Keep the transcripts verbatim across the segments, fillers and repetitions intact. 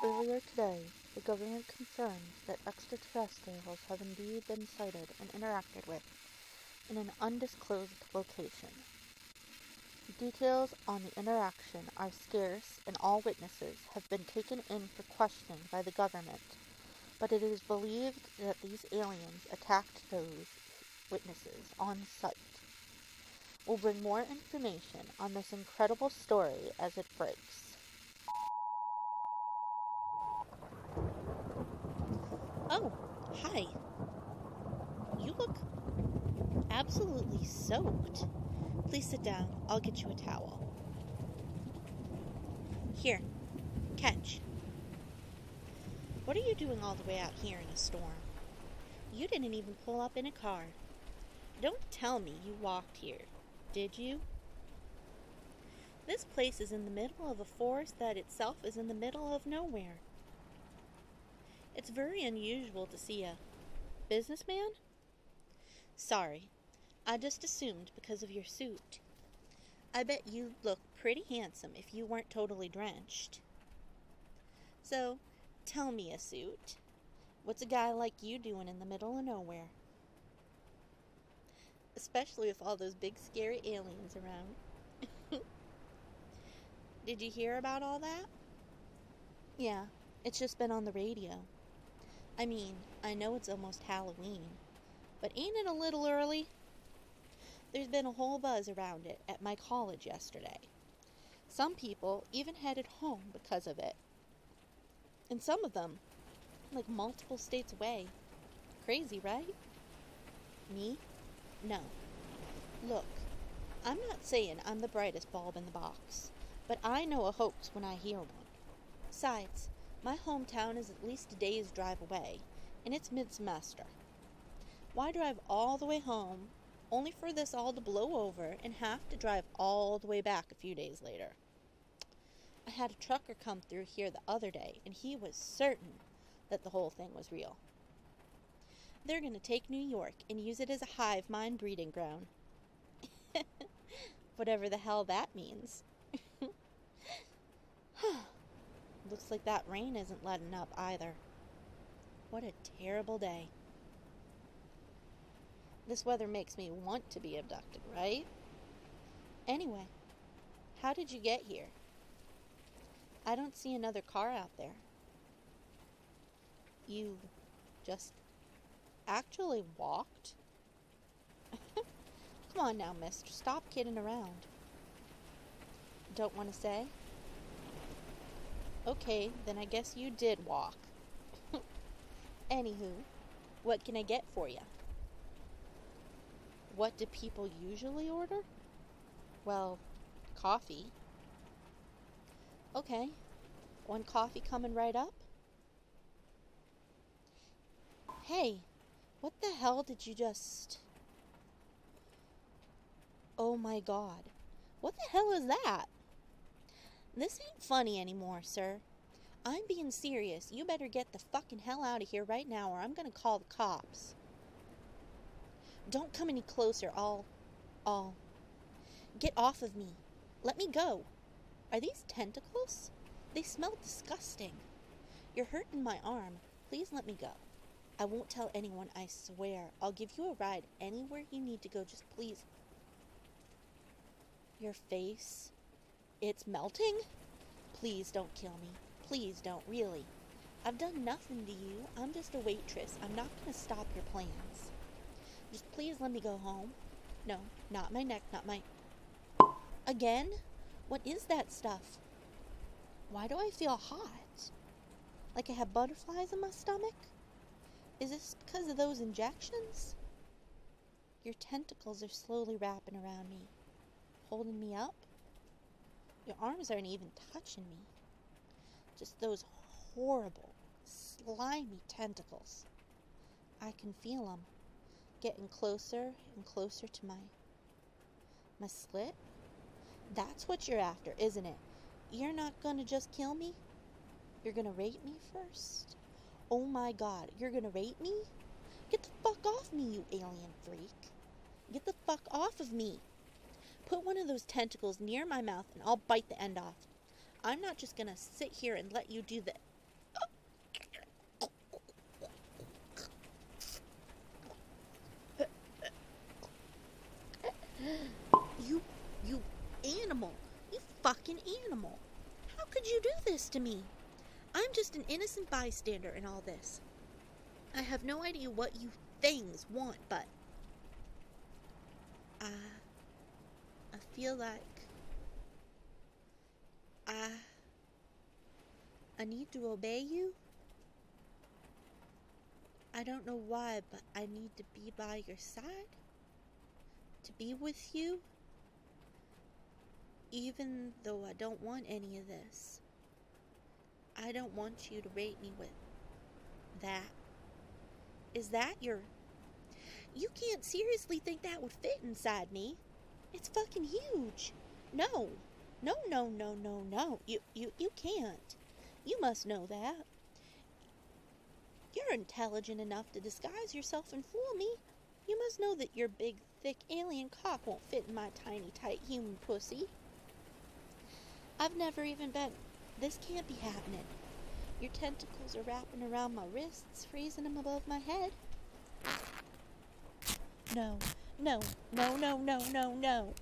Earlier today, the government confirmed that extraterrestrials have indeed been sighted and interacted with in an undisclosed location. Details on the interaction are scarce and all witnesses have been taken in for questioning by the government, but it is believed that these aliens attacked those witnesses on sight. We'll bring more information on this incredible story as it breaks. Oh, hi. You look absolutely soaked. Please sit down. I'll get you a towel. Here, catch. What are you doing all the way out here in a storm? You didn't even pull up in a car. Don't tell me you walked here, did you? This place is in the middle of a forest that itself is in the middle of nowhere. It's very unusual to see a businessman? Sorry, I just assumed because of your suit. I bet you'd look pretty handsome if you weren't totally drenched. So, tell me, a suit, what's a guy like you doing in the middle of nowhere? Especially with all those big scary aliens around. Did you hear about all that? Yeah, it's just been on the radio. I mean, I know it's almost Halloween, but ain't it a little early? There's been a whole buzz around it at my college yesterday. Some people even headed home because of it. And some of them, like multiple states away. Crazy, right? Me? No. Look, I'm not saying I'm the brightest bulb in the box, but I know a hoax when I hear one. Besides, my hometown is at least a day's drive away, and it's mid-semester. Why drive all the way home, only for this all to blow over and have to drive all the way back a few days later? I had a trucker come through here the other day, and he was certain that the whole thing was real. They're going to take New York and use it as a hive mind breeding ground. Whatever the hell that means. Looks like that rain isn't letting up either. What a terrible day. This weather makes me want to be abducted, right? Anyway, how did you get here? I don't see another car out there. You just actually walked? Come on now, mister. Stop kidding around. Don't want to say? Okay, then I guess you did walk. Anywho, what can I get for you? What do people usually order? Well, coffee. Okay, one coffee coming right up? Hey, what the hell did you just... Oh my god, what the hell is that? This ain't funny anymore, sir. I'm being serious. You better get the fucking hell out of here right now or I'm gonna call the cops. Don't come any closer. I'll... I'll... Get off of me. Let me go. Are these tentacles? They smell disgusting. You're hurting my arm. Please let me go. I won't tell anyone, I swear. I'll give you a ride anywhere you need to go. Just please. Your face... It's melting? Please don't kill me. Please don't, really. I've done nothing to you. I'm just a waitress. I'm not going to stop your plans. Just please let me go home. No, not my neck, not my... Again? What is that stuff? Why do I feel hot? Like I have butterflies in my stomach? Is this because of those injections? Your tentacles are slowly wrapping around me, holding me up. Your arms aren't even touching me. Just those horrible, slimy tentacles. I can feel them getting closer and closer to my my slit. That's what you're after, isn't it? You're not gonna just kill me? You're gonna rape me first? Oh my god, you're gonna rape me? Get the fuck off me, you alien freak. Get the fuck off of me. Put one of those tentacles near my mouth and I'll bite the end off. I'm not just gonna sit here and let you do that. could you do this to me? I'm just an innocent bystander in all this. I have no idea what you things want, but I, I feel like I, I need to obey you. I don't know why, but I need to be by your side, to be with you, even though I don't want any of this. I don't want you to rape me with that. Is that your... You can't seriously think that would fit inside me. It's fucking huge. No. No, no, no, no, no. You, you, you can't. You must know that. You're intelligent enough to disguise yourself and fool me. You must know that your big, thick alien cock won't fit in my tiny, tight human pussy. I've never even been... This can't be happening. Your tentacles are wrapping around my wrists, freezing them above my head. No, no, no, no, no, no, no.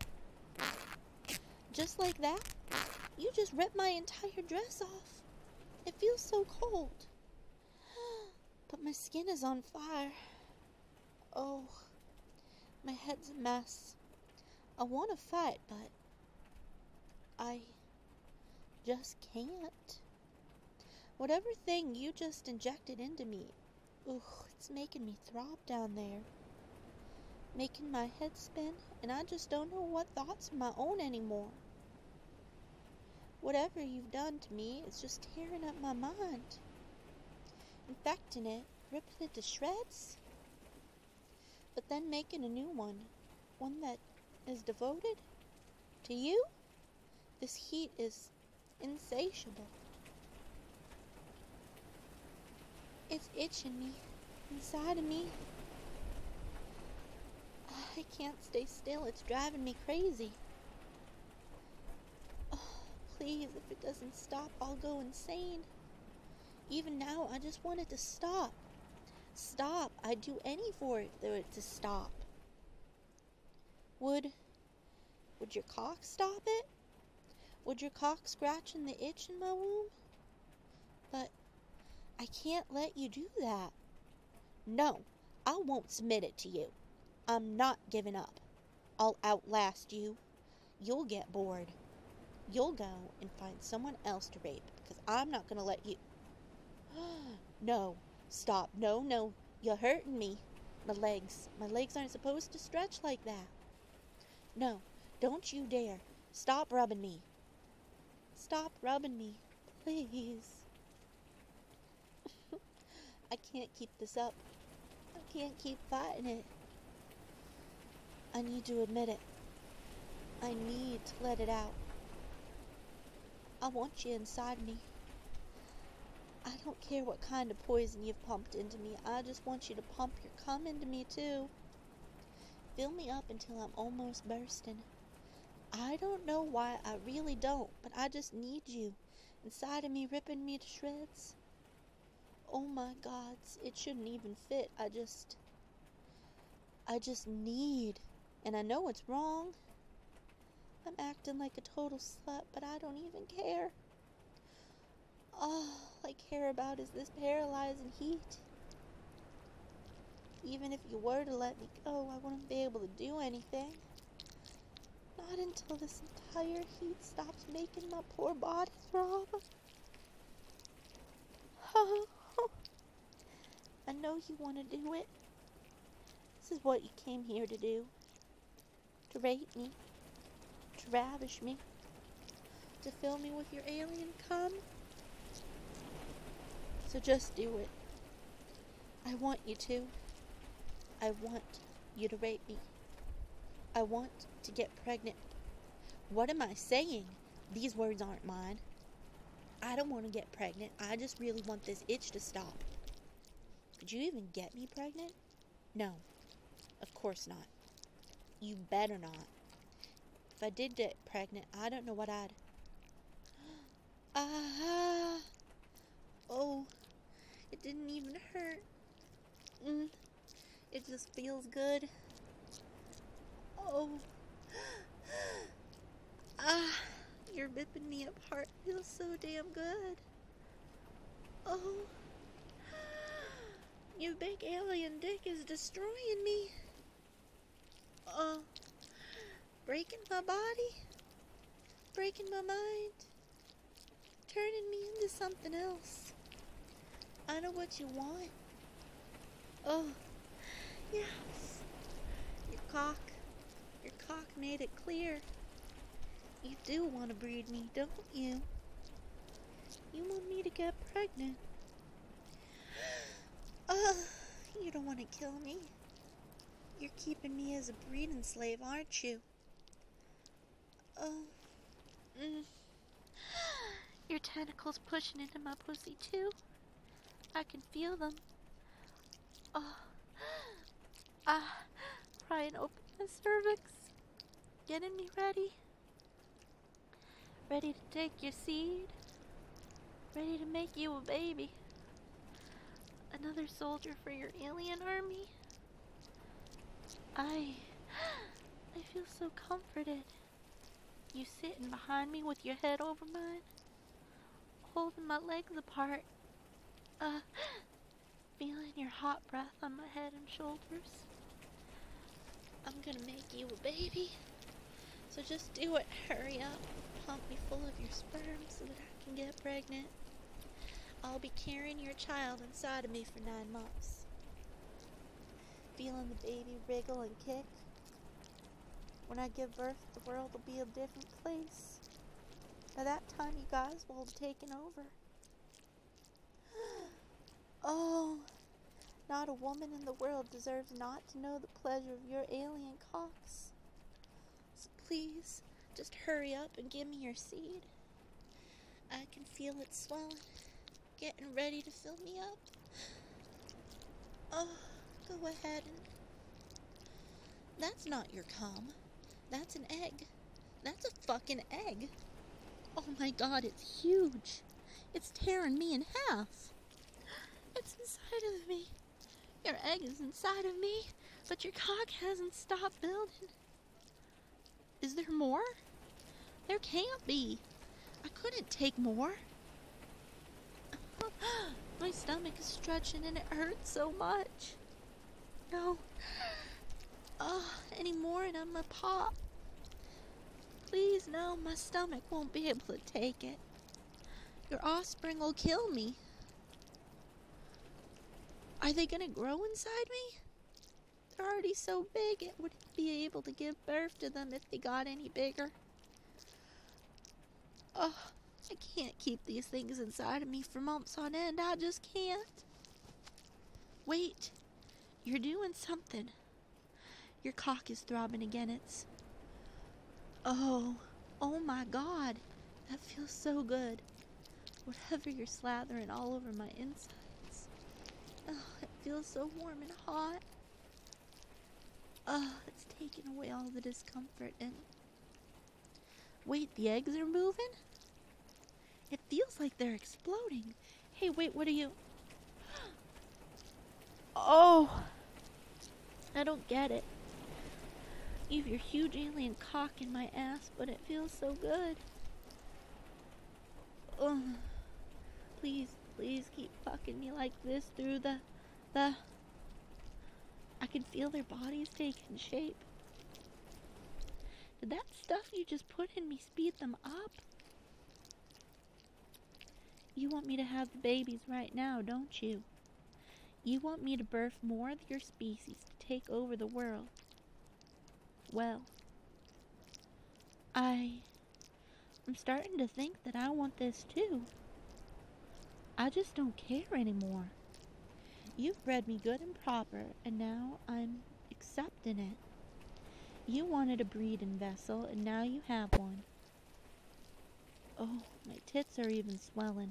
Just like that, you just ripped my entire dress off. It feels so cold. But my skin is on fire. Oh, my head's a mess. I want to fight, but I just can't. Whatever thing you just injected into me, ooh, it's making me throb down there. Making my head spin, and I just don't know what thoughts are my own anymore. Whatever you've done to me is just tearing up my mind. Infecting it, ripping it to shreds, but then making a new one, one that is devoted to you. This heat is insatiable. It's itching me inside of me. I can't stay still. It's driving me crazy. Oh, please, if it doesn't stop, I'll go insane. Even now, I just want it to stop. Stop. I'd do any for it for it to stop. Would, would your cock stop it? Would your cock scratching the itch in my womb? But I can't let you do that. No, I won't submit it to you. I'm not giving up. I'll outlast you. You'll get bored. You'll go and find someone else to rape, because I'm not going to let you... No, stop. No, no. You're hurting me. My legs. My legs aren't supposed to stretch like that. No, don't you dare. Stop rubbing me. Stop rubbing me. Please. I can't keep this up. I can't keep fighting it. I need to admit it. I need to let it out. I want you inside me. I don't care what kind of poison you've pumped into me. I just want you to pump your cum into me too. Fill me up until I'm almost bursting. I don't know why, I really don't, but I just need you inside of me, ripping me to shreds. Oh my gods, it shouldn't even fit. I just... I just need... And I know it's wrong. I'm acting like a total slut, but I don't even care. All I care about is this paralyzing heat. Even if you were to let me go, I wouldn't be able to do anything. Not until this entire heat stops making my poor body throb. I know you want to do it. This is what you came here to do. To rape me. To ravish me. To fill me with your alien cum. So just do it. I want you to. I want you to rape me. I want to get pregnant. What am I saying? These words aren't mine. I don't want to get pregnant. I just really want this itch to stop. Could you even get me pregnant? No. Of course not. You better not. If I did get pregnant, I don't know what I'd... Ah! Oh, it didn't even hurt. Mm. It just feels good. Oh. Ah, you're ripping me apart. Feels so damn good. Oh, your big alien dick is destroying me. Oh, breaking my body, breaking my mind, turning me into something else. I know what you want. Oh, yes. Your cock, your cock made it clear. You do want to breed me, don't you? You want me to get pregnant. Oh, you don't want to kill me. You're keeping me as a breeding slave, aren't you? Oh. Mm. Your tentacles pushing into my pussy, too. I can feel them. Oh. Ah. Prying open my cervix. Getting me ready. Ready to take your seed. Ready to make you a baby. Another soldier for your alien army. I... I feel so comforted. You sitting behind me with your head over mine. Holding my legs apart. Uh... Feeling your hot breath on my head and shoulders. I'm gonna make you a baby. So just do it. Hurry up. Pump me full of your sperm so that I can get pregnant. I'll be carrying your child inside of me for nine months. Feeling the baby wriggle and kick. When I give birth, the world will be a different place. By that time, you guys will have taken over. Oh, not a woman in the world deserves not to know the pleasure of your alien cocks. So please, just hurry up and give me your seed. I can feel it swelling, getting ready to fill me up. Oh, go ahead and... That's not your cum. That's an egg. That's a fucking egg. Oh my god, it's huge. It's tearing me in half. It's inside of me. Your egg is inside of me, but your cock hasn't stopped building. Is there more? There can't be. I couldn't take more. My stomach is stretching and it hurts so much. No. Oh, any more and I'm gonna pop. Please, no, my stomach won't be able to take it. Your offspring will kill me. Are they gonna grow inside me? They're already so big, it wouldn't be able to give birth to them if they got any bigger. Oh, I can't keep these things inside of me for months on end. I just can't. Wait, you're doing something. Your cock is throbbing again. It's... Oh, oh my god. That feels so good. Whatever you're slathering all over my insides. Oh, it feels so warm and hot. Oh, it's taking away all the discomfort and... Wait, the eggs are moving? It feels like they're exploding. Hey, wait, what are you... Oh! I don't get it. You have your huge alien cock in my ass, but it feels so good. Ugh. Please, please keep fucking me like this through the... the... I can feel their bodies taking shape. Did that stuff you just put in me speed them up? You want me to have the babies right now, don't you? You want me to birth more of your species to take over the world. Well, I... I'm starting to think that I want this too. I just don't care anymore. You've bred me good and proper, and now I'm accepting it. You wanted a breeding vessel, and now you have one. Oh, my tits are even swelling.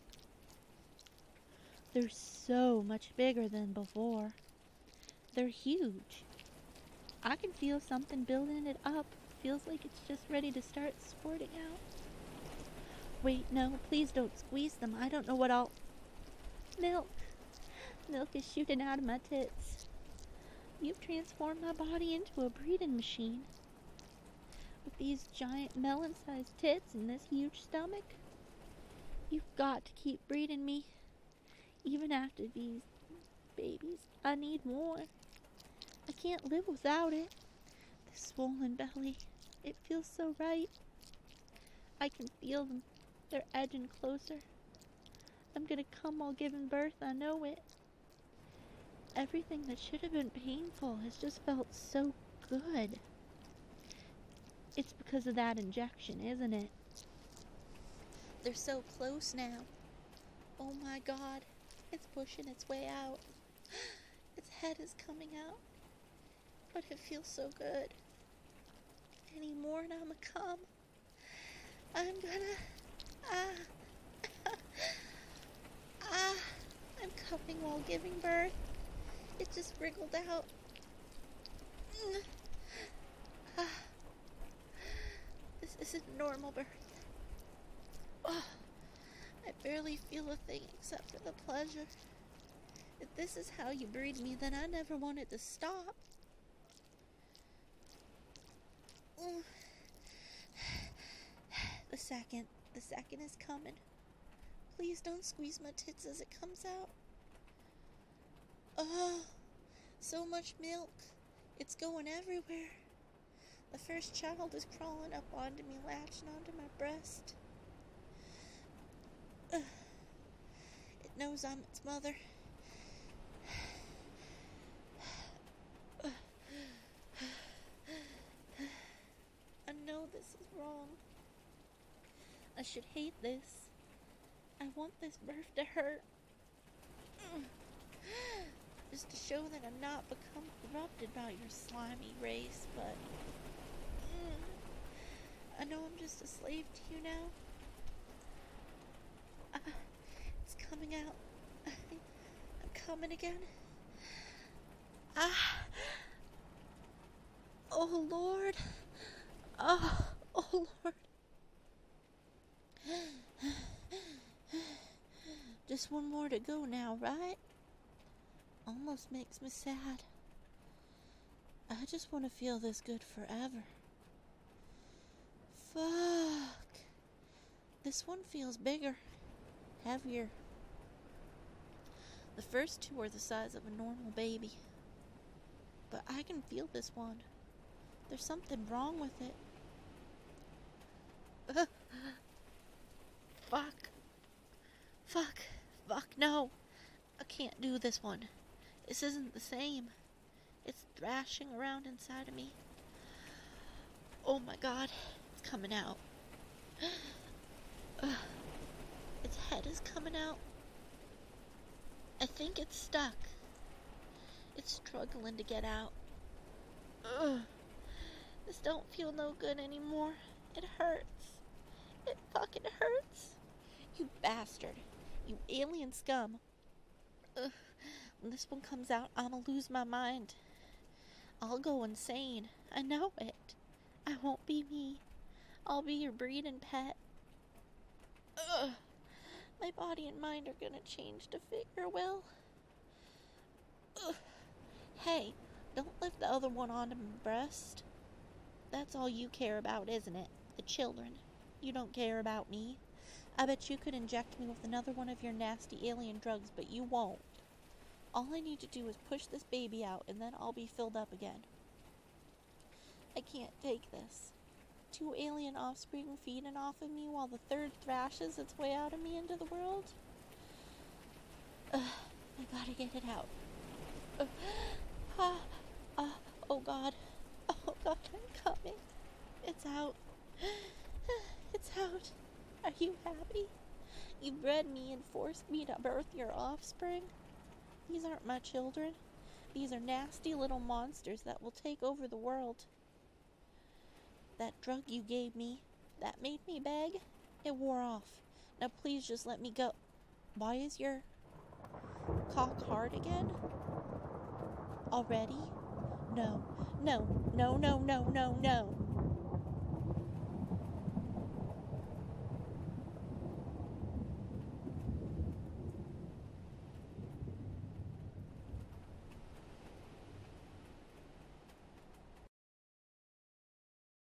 They're so much bigger than before. They're huge. I can feel something building it up. Feels like it's just ready to start squirting out. Wait, no, please don't squeeze them. I don't know what I'll... Milk. Milk is shooting out of my tits. You've transformed my body into a breeding machine. with these giant melon-sized tits and this huge stomach. You've got to keep breeding me. Even after these babies, I need more. I can't live without it. This swollen belly, it feels so right. I can feel them. They're edging closer. I'm gonna come while giving birth, I know it. Everything that should have been painful has just felt so good. It's because of that injection, isn't it? They're so close now. Oh my God, it's pushing its way out. Its head is coming out. But it feels so good. Any more and I'ma come. I'm gonna... Ah... ah... I'm coming while giving birth. It just wriggled out. Ah. This isn't normal birth. Oh, I barely feel a thing except for the pleasure. If this is how you breed me, then I never wanted to stop. Mm. The second, the second is coming. Please don't squeeze my tits as it comes out. Oh, so much milk. It's going everywhere. The first child is crawling up onto me, latching onto my breast. Uh, it knows I'm its mother. I know this is wrong. I should hate this. I want this birth to hurt. Just to show that I'm not become corrupted by your slimy race, but I know I'm just a slave to you now. Uh, it's coming out. I'm coming again. Ah. Oh, Lord. Oh, oh, Lord. Just one more to go now, right? Almost makes me sad. I just want to feel this good forever. Fuck. This one feels bigger, heavier. The first two are the size of a normal baby. But I can feel this one. There's something wrong with it. Uh, fuck. Fuck. Fuck, no. I can't do this one. This isn't the same. It's thrashing around inside of me. Oh my God. It's coming out. Uh, its head is coming out. I think it's stuck. It's struggling to get out. Ugh. This don't feel no good anymore. It hurts. It fucking hurts. You bastard. You alien scum. Ugh. When this one comes out, I'ma lose my mind. I'll go insane. I know it. I won't be me. I'll be your breeding pet. Ugh. My body and mind are gonna change to fit your will. Ugh. Hey, don't lift the other one onto my breast. That's all you care about, isn't it? The children. You don't care about me. I bet you could inject me with another one of your nasty alien drugs, but you won't. All I need to do is push this baby out, and then I'll be filled up again. I can't take this. Two alien offspring feeding off of me while the third thrashes its way out of me into the world. Ugh, I gotta get it out. Uh, ah, ah, oh God. Oh God, I'm coming. It's out. It's out. Are you happy? You bred me and forced me to birth your offspring. These aren't my children. These are nasty little monsters that will take over the world. That drug you gave me, that made me beg, it wore off. Now please just let me go. Why is your cock hard again? Already? No, no, no, no, no, no, no.